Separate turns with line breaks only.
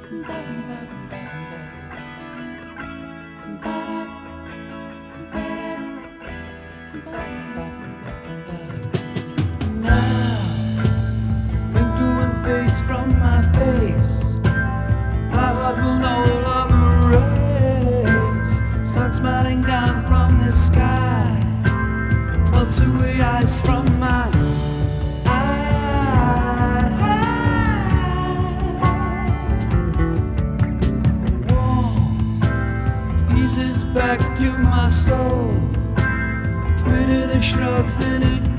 Now, wind fades from my face. My heart will no longer race. Sun smiling down from the sky melts away ice from my eyes. Warmth eases back to my soul. Bitter the shrugs that it